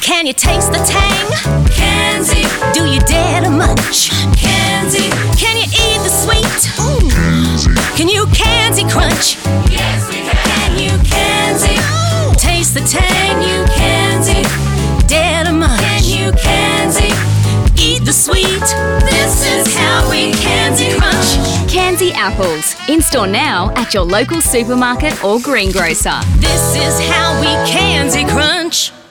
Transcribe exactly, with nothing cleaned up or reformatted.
Can you taste the tang? Candy. Do you dare to munch? Candy. Can you eat the sweet? Ooh. Candy. Can you candy crunch? Yes, we can. Can you candy? Ooh. Taste the tang, you candy. Dare to munch? Can you candy? Eat the sweet. This is how we candy crunch. Candy apples. In-store now at your local supermarket or greengrocer. This is how we candy crunch.